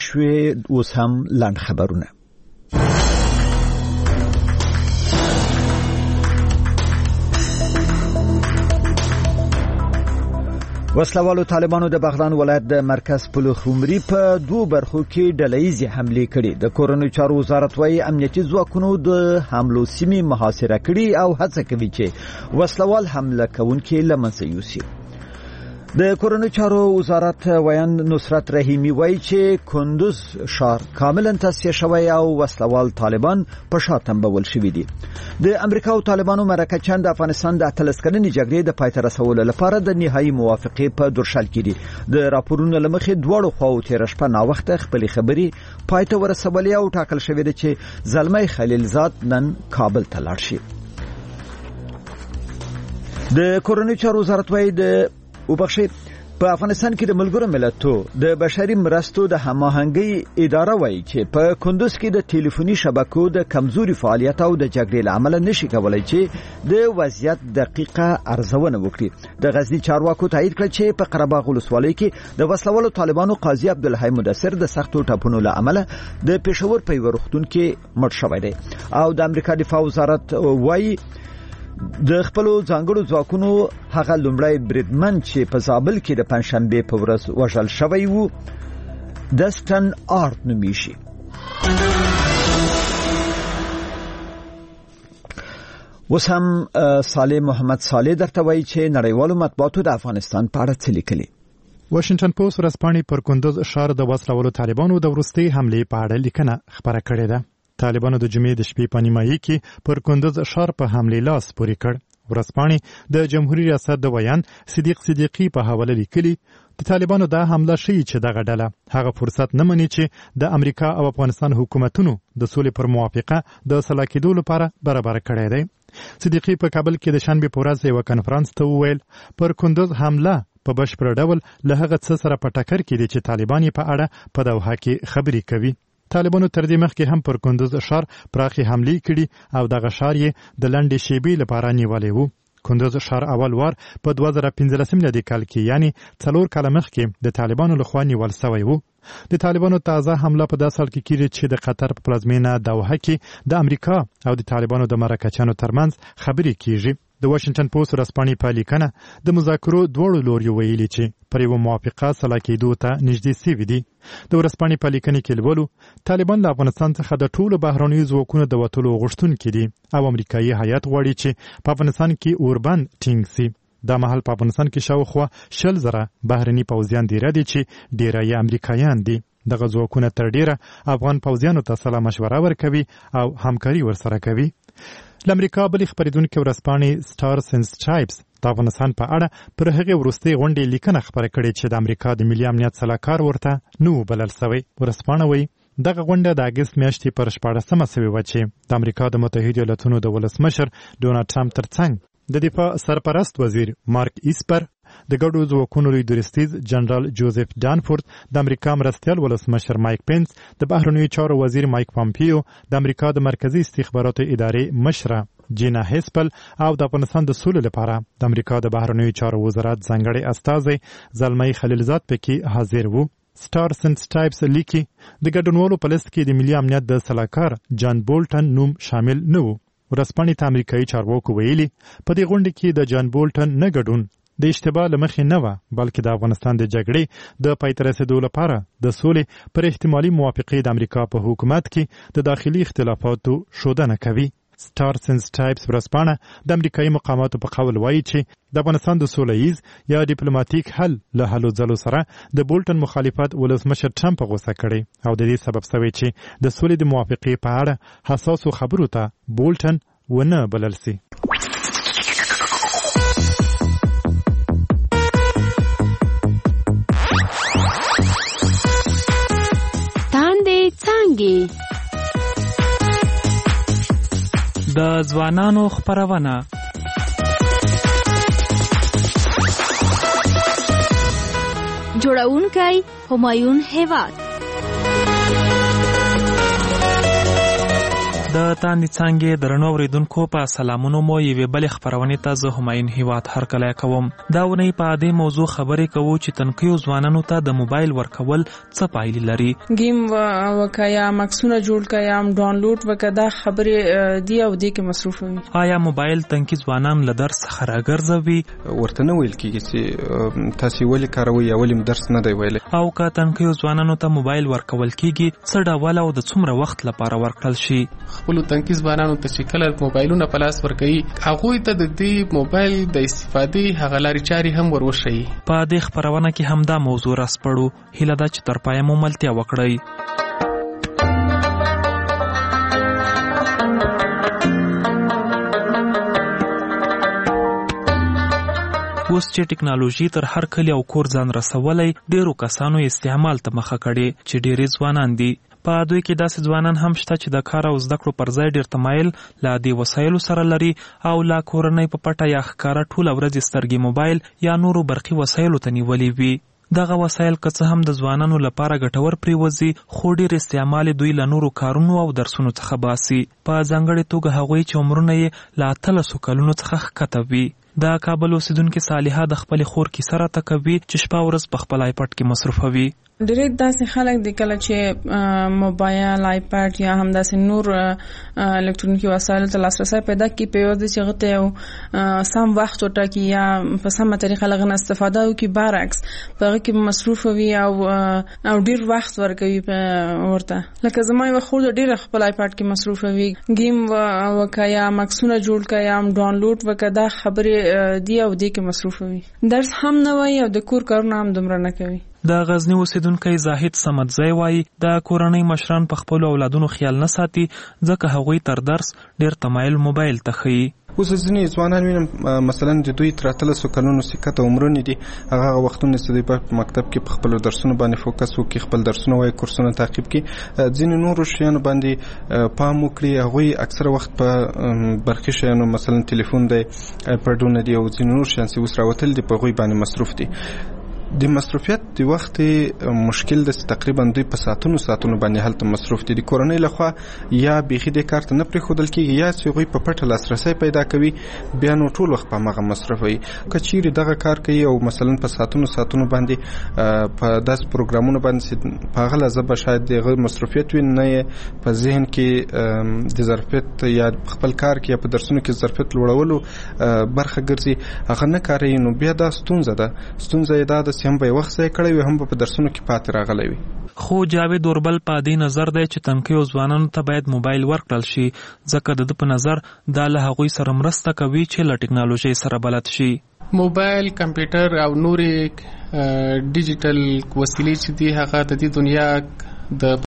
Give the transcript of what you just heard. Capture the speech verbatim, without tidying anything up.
شوې. اوس هم لاند خبرونه. وسلوالو طالبانو د بغلان ولایت د مرکز پلخمري په دوه برخو کې ډلهیزې حملې کړې. د کورنیو چارو وزارت وايي امنیتي ځواکونو د حملو سیمې محاصره کړې او هڅه کوي چې وسلوال حمله کوونکي له منځه یوسي. د کورنیو چارو وزارت ویان نصرت رحیمی وایي چې کندوز ښار کاملا تصفیه شوی او وسلوال طالبان په شا تنبول شوي دي. د امریکا او طالبانو مرکه چند د افغانستان د اتلس کلنې جګړې د پای ته رسولو لپاره د نهایی موافقې په درشل کې دي. د راپورونو له مخې دواړو خواو تېره شپه ناوخته خپلې خبرې پای ته ورسولې او ټاکل شوې ده چې زلمی خلیلزاد نن کابل ته لاړ شي. د کورنیو چارو وزارت وایي د وبخښئ په افغانستان کې د ملګرو ملتونو د بشري مرستو د هماهنګۍ اداره وایي چې په کندوز کې د ټلیفوني شبکو د کمزوري فعالیت او د جګړې له امله نشي کولای چې د وضعیت دقیقه ارزونه وکړي. د غزنی چارواکو تایید کړ چې په قره باغ ولسوالۍ کې د وسلوالو طالبانو قاضي عبدالحی مدثر د سختو ټاپونو له امله د پېښور په یو روغتون کې مړ شوی دی. او د امریکا دفاع وزارت وایي د خپل ځانګړو ځواکونو هغه لومړی بریدمن چې په زابل کې د پنځشنبه په ورځ وژل شوی وو دستن آرت نومیږي. اوس هم صالح محمد صالح درته وایي چې نړیوالو مطبوعاتو د افغانستان په اړه څه لیکلي. واشنگټن پوسټ ورځپاڼې پر کندوز ښار د وسلوالو طالبانو د وروستۍ حملې په اړه لیکنه خپره کړې ده. طالبانو د جمعې د شپې په نیمایي کې پر کندوز ښار په حملې لاس پورې کړ. ورځپاڼې د جمهوریت ریاست د ویان صدیق صدیقی په حواله لیکلي د طالبانو دا حمله ښیي چې دغه ډله هغه فرصت نه مني چې د امریکا او افغانستان حکومتونو د سولې پر موافقه د سلا کېدو لپاره برابر کړی دی. صدیقی په کابل کې د شنبې په ورځ یو کنفرانس ته وویل پر کندوز حمله په بشپړ ډول له هغه څه سره په ټکر کې دي چې طالبان یې په اړه په دوحه کې خبرې کوي. طالبانو تر دې مخکې هم پر کندوز ښار پراخې حملې کړي او دغه ښار یې د لنډې شیبې لپاره نیولی و. کندوز ښار اول وار په دوه زره پنځلسم میلادي کال کې یعنی څلور کاله مخکې د طالبانو لخوا نیول سوی و. د طالبانو تازه حمله په داسې حال کې کېږي چې د قطر په پلازمینه دوحه کې د امریکا او د طالبانو د مرکچیانو ترمنځ خبرې کېږي. د واشنگټن پوسټ ورځپاڼې په لیکنه د مذاکرو دواړو لوریو ویلي چې پر یوه موافقه سلا کېدو ته نږدې سوي دي. د ورځپاڼې په لیکنې کې لولو طالبان له افغانستان څخه د ټولو بهرنیو ځواکونو د وتلو غوښتونکي دي او امریکایي هیات غواړي چې په افغانستان کې اوربند ټینګ سي. دا مهال په افغانستان کې شاوخوا شل زره بهرني پوځیان دیره دي چې ډیری یې امریکایان دي. دغه ځواکونه تر ډیره افغان پوځیانو ته سلا مشوره ورکوي او همکاري ورسره کوي. له امریکا بلې خپرېدونکې ورځپاڼې سټارز اینډ سټرایپس د افغانستان په اړه پر هغې وروستۍ غونډې لیکنه خپره کړې چې د امریکا د ملي امنیت سلاکار ورته نه و بلل سوی. ورځپاڼه وایي دغه غونډه د اګست میاشتې پر شپاړسمه سوې وه چې د امریکا د متحدو ایالتونو د ولسمشر ډونالډ ټرمپ ترڅنګ د دفاع سرپرست وزیر مارک ایسپر د ګډو ځواکونو لوی درستیز جنرال جوزف ډانفورد د امریکا مرستیال ولسمشر مایک پینس د بهرنیو چارو وزیر مایک پامپیو د امریکا د مرکزی استخباراتو ادارې مشره جینا هیسپل او د افغانستان د سولې لپاره د امریکا د بهرنیو چارو وزارت ځانګړی استازی زلمی خلیلزاد پکې حاضر وو. سټارز اینډ سټرایپس لیکي د ګډونوالو په لست کې د ملي امنیت د سلاکار جان بولټن نوم شامل نه و. ورځپاڼې ته امریکایي چارواکو ویلي په دې غونډه کې د جان بولټن نه ګډون د اشتباه له مخې نه وه بلکې د افغانستان د جګړې د پای ته رسېدو لپاره د سولې پر احتمالي موافقې د امریکا په حکومت کې د داخلي اختلافاتو ښودنه کوي. سټارز اینډ سټرایپس ورځپاڼه د امریکایي مقاماتو په قول وایي چې د افغانستان د سوله ییز یا ډیپلوماټیک حل له هلو ځلو سره د بولټن مخالفت ولسمشر ټرمپ غوسه کړی او د دې سبب شوی چې د سولې د موافقې په اړه حساسو خبرو ته بولټن ونه بلل سي. تاندې څانګې د ځوانانو خپرونه جوړونکی همایون هیواد د تاندې څانګې درنو اوریدونکو په سلامونو مو یوې بلې خپرونې ته زه همایون هیواد هرکلی کوم. دا اونۍ په دې موضوع خبرې کوو چې تنکیو ځوانانو ته د موبایل ورکول څه پایلې لري. گیم وکړه یا مکسونه جوړ کړه یا ډاونلوډ وکړه، دا خبرې دی او دې کې مصروف وي. آیا موبایل تنکي ځوانان له درس څخه راګرځوي؟ ورته نه ویل کېږي چې تاسې ولې کاروئ یا ولې درس نه دی ویلی. او که تنکیو ځوانانو ته موبایل ورکول کېږي څه ډول او د څومره وخت لپاره ورکړل شي؟ خپل تنکي ځوانانو ته چې کله موبایلونه په لاس ورکوي، هغوی ته د دې موبایل د استفادې هغه لارې چارې هم ور وښیي. په دې خپرونه کې هم دا موضوع راسپړو. هیله ده چې تر پایه مو ملتیا وکړئ. اوس چې ټکنالوژي تر هر کلی او کور ځان رسولی، ډیرو کسانو استعمال ته مخه کړې چې ډیری ځوانان دي. په دوی کې داسې ځوانان هم شته چې د کار او زده کړو پر ځای ډیر تمایل له دې وسایلو سره لري او لا کورنۍ په پټه یا ښکاره ټوله ورځ سترګې موبایل یا نورو برقي وسایلو ته نیولې وي. دغه وسایل که څه هم د ځوانانو لپاره ګټور پریوځي، خو ډیر استعمال دوی له نورو کارونو او درسونو څخه باسي. په ځانګړې توګه هغوی چې عمرونه یې له اتلسو کلونو څخه ښکته وي. د کابل اوسیدونکې صالحه د خپلې خور کیسه راته کوي چې شپه ورځ په خپل آیپډ کې مصروفوي. ډېر داسې خلک دي کله چې موبایل، آیپډ یا هم داسې نور الکترونیکي وسایل ته لاسرسی پیدا کړي، په یوه داسې هغه ته یو سم وخت وټاکي یا په سمه طریقه له هغه نه استفاده وکړي، برعکس په هغه کې مصروفه وي او او ډېر وخت ورکوي ورته. لکه زما یوه خور ډېره خپل آیپډ کې مصروفه وي، گیم وکړه یا مکسونه جوړ کړه یا ډاونلوډ وکړه، دا خبرې دی او دې کې مصروفه وي. درس هم نه وایي او د کور کارونه هم دومره نه کوي. د غزنی اوسیدونکی زاهد سمدزی وایي د کورنۍ مشران په خپلو اولادونو خیال نه ساتي، ځکه هغوی تر درس ډیر تمایل موبایل ته ښیي. اوس ځینې ځوانان وینم مثلا د دوی تر اتلسو کلونو سکته عمرونه دي، هغه وختونه چې دوی په مکتب کې په خپلو درسونو باندې فوکس وکړي، خپل درسونه وایي، کورسونه تعقیب کړي، ځینې نورو شیانو باندې پام وکړي. هغوی اکثره وخت په برقي شیانو مثلا تلیفون دی، آیپډونه دي او ځینې نور شیان چې اوس راوتل دي په هغوی باندې مصروف دي. د مصروفیت د وخت مشکل د تقریبا دوی په ساعتونو ساعتونو باندې هلته مصروف دي. د کورنۍ لخوا یا بیخي د کار ته نه پرېښودل کېږي یا چې هغوی په پټه لاسرسی پیدا کوي، بیا نو ټول وخت په هماغه مصروف وي. که چیرې دغه کار کوي او مثلا په ساعتونو ساعتونو باندې په داسې پروګرامونو باندې په هغه لحظه به شاید د هغه مصروفیت وي، نه یې په ذهن کې د ظرفیت یا خپل کار کې یا په درسونو کې ظرفیت لوړولو برخه ګرځي، هغه نه کاروي، نو بیا دا ستونزه ده. ستونزه یې دا ده هم به وخت ځای کړی وي، هم به په درسونو کې پاتې راغلی وي. خو جاوید اوربل په دې نظر دی چې تنکیو ځوانانو ته باید موبایل ورکړل شي، ځکه د ده په نظر دا له هغوی سره مرسته کوي چې له ټکنالوژۍ سره بلد شي. موبایل، کمپیوټر او نورې ډیجیټل وسیلې چې دي هغه د دې دنیا د